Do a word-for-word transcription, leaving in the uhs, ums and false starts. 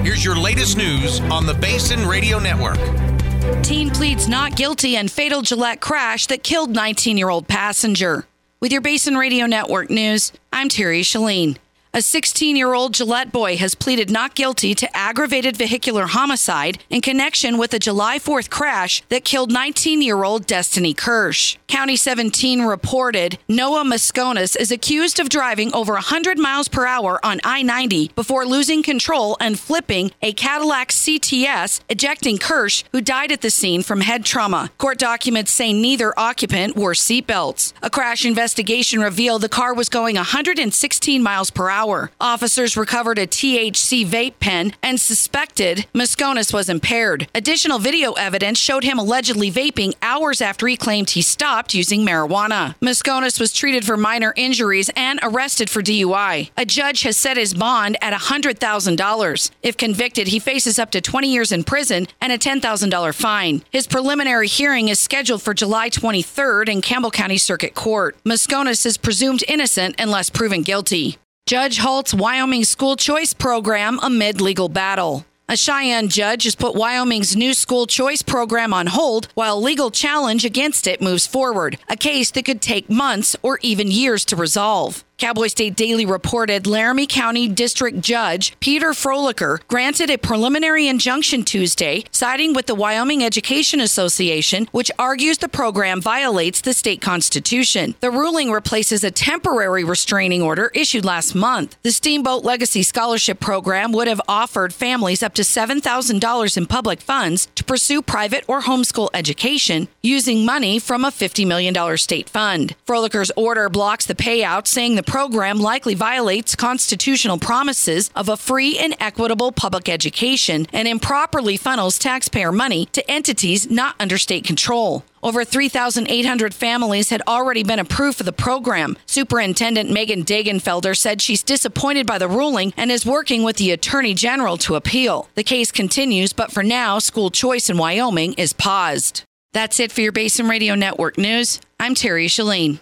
Here's your latest news on the Basin Radio Network. Teen pleads not guilty in fatal Gillette crash that killed nineteen-year-old passenger. With your Basin Radio Network news, I'm Terry Shalene. A sixteen-year-old Gillette boy has pleaded not guilty to aggravated vehicular homicide in connection with a July fourth crash that killed nineteen-year-old Destiny Kirsch. County seventeen reported Noah Mosconis is accused of driving over one hundred miles per hour on I ninety before losing control and flipping a Cadillac C T S, ejecting Kirsch, who died at the scene from head trauma. Court documents say neither occupant wore seatbelts. A crash investigation revealed the car was going one hundred sixteen miles per hour. Officers recovered a T H C vape pen and suspected Mosconis was impaired. Additional video evidence showed him allegedly vaping hours after he claimed he stopped using marijuana. Mosconis was treated for minor injuries and arrested for D U I. A judge has set his bond at one hundred thousand dollars. If convicted, he faces up to twenty years in prison and a ten thousand dollars fine. His preliminary hearing is scheduled for July twenty-third in Campbell County Circuit Court. Mosconis is presumed innocent unless proven guilty. Judge halts Wyoming school choice program amid legal battle. A Cheyenne judge has put Wyoming's new school choice program on hold while legal challenge against it moves forward, a case that could take months or even years to resolve. Cowboy State Daily reported Laramie County District Judge Peter Frolicker granted a preliminary injunction Tuesday, siding with the Wyoming Education Association, which argues the program violates the state constitution. The ruling replaces a temporary restraining order issued last month. The Steamboat Legacy Scholarship Program would have offered families up to seven thousand dollars in public funds to pursue private or homeschool education using money from a fifty million dollars state fund. Frolicker's order blocks the payout, saying the program likely violates constitutional promises of a free and equitable public education and improperly funnels taxpayer money to entities not under state control. Over three thousand eight hundred families had already been approved for the program. Superintendent Megan Dagenfelder said she's disappointed by the ruling and is working with the Attorney General to appeal. The case continues, but for now, school choice in Wyoming is paused. That's it for your Basin Radio Network news. I'm Terry Shalene.